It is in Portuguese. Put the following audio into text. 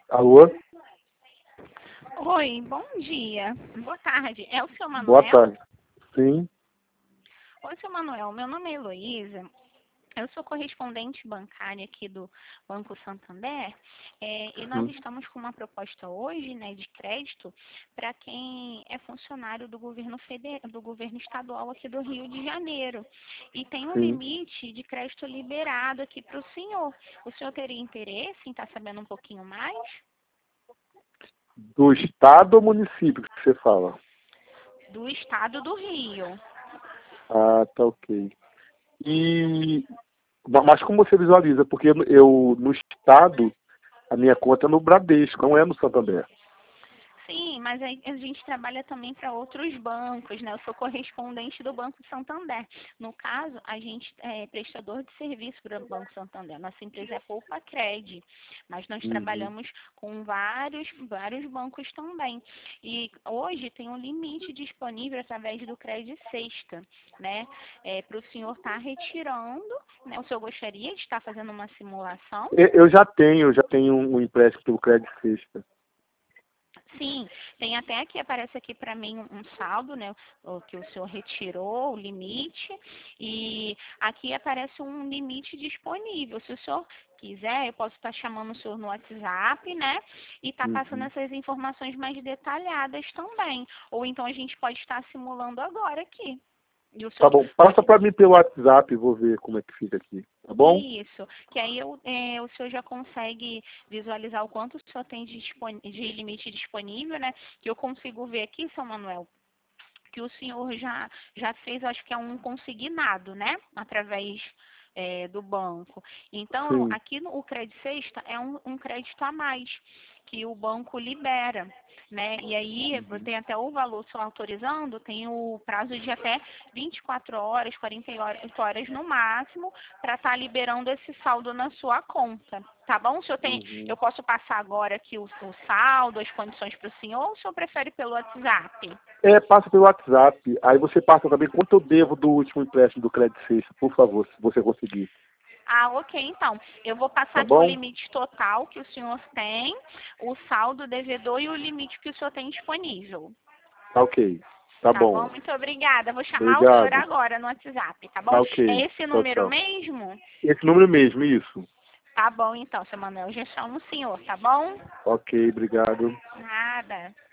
Alô? Oi, bom dia. Boa tarde. É o seu Boa Manuel? tarde. Sim. Oi, seu Manuel. Meu nome é Heloísa. Eu sou correspondente bancária aqui do Banco Santander, e nós Uhum. estamos com uma proposta hoje, né, de crédito para quem é funcionário do governo federal, do governo estadual aqui do Rio de Janeiro. E tem um Sim. limite de crédito liberado aqui para o senhor. O senhor teria interesse em estar sabendo um pouquinho mais? Do estado ou município que você fala? Do estado do Rio. Ah, tá ok. E mas como você visualiza? Porque eu no estado, a minha conta é no Bradesco, não é no Santander. Sim, mas a gente trabalha também para outros bancos, né? Eu sou correspondente do Banco Santander. No caso, a gente é prestador de serviço para o Banco Santander. Nossa empresa é Poupa Cred, mas nós Uhum. trabalhamos com vários bancos também. E hoje tem um limite disponível através do Cred Sexta, né? Para o senhor estar retirando, né? O senhor gostaria de estar fazendo uma simulação? Eu já tenho um empréstimo pelo Crédito Sexta. Sim, tem até aqui, aparece aqui para mim um saldo, né? O que o senhor retirou, o limite, e aqui aparece um limite disponível. Se o senhor quiser, eu posso estar chamando o senhor no WhatsApp, né? E tá passando Uhum. essas informações mais detalhadas também. Ou então a gente pode estar simulando agora aqui. E o Tá senhor bom. Passa pode. para mim pelo WhatsApp e vou ver como é que fica aqui. Tá bom? Isso, que aí o senhor já consegue visualizar o quanto o senhor tem de limite disponível, né? Que eu consigo ver aqui, São Manuel, que o senhor já fez, acho que é um consignado, né? Através do banco. Então, Sim. aqui no o Crédito Sexta é um crédito a mais que o banco libera, né? E aí Uhum. tem até o valor só autorizando, tem o prazo de até 24 horas, 48 horas no máximo, para estar liberando esse saldo na sua conta. Tá bom? Eu Uhum. posso passar agora aqui o saldo, as condições para o senhor, ou o senhor prefere pelo WhatsApp? Passa pelo WhatsApp. Aí você passa também quanto eu devo do último empréstimo do Crédito Sexta, por favor, se você conseguir. Ah, ok, então. Eu vou passar Tá aqui o bom? limite total que o senhor tem, o saldo devedor e o limite que o senhor tem disponível. Tá ok. Tá Tá bom? bom. Muito obrigada. Vou chamar o senhor Obrigado. agora no WhatsApp, tá bom? Tá É ok. esse Tchau, número tchau. mesmo? Esse número mesmo, isso. Tá bom, então, seu Manuel. Já chamo o senhor, tá bom? Ok, obrigado. Nada.